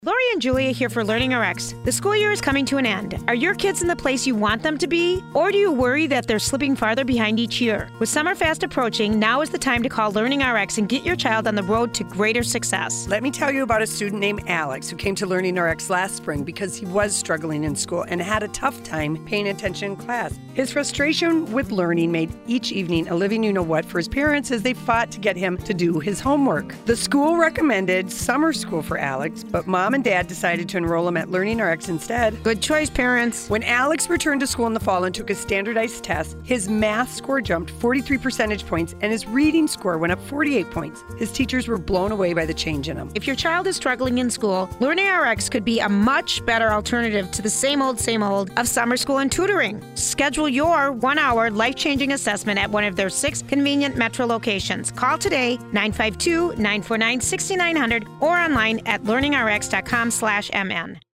Lori and Julia here for LearningRx. The school year is coming to an end. Are your kids in the place you want them to be? Or do you worry that they're slipping farther behind each year? With summer fast approaching, now is the time to call LearningRx and get your child on the road to greater success. Let me tell you about a student named Alex who came to LearningRx last spring because he was struggling in school and had a tough time paying attention in class. His frustration with learning made each evening a living you-know-what for his parents as they fought to get him to do his homework. The school recommended summer school for Alex, but Mom and Dad decided to enroll him at LearningRx instead. Good choice, parents. When Alex returned to school in the fall and took a standardized test, his math score jumped 43 percentage points and his reading score went up 48 points. His teachers were blown away by the change in him. If your child is struggling in school, LearningRx could be a much better alternative to the same old of summer school and tutoring. Schedule your 1-hour life-changing assessment at one of their 6 convenient metro locations. Call today, 952-949-6900 or online at learningrx.com/mn.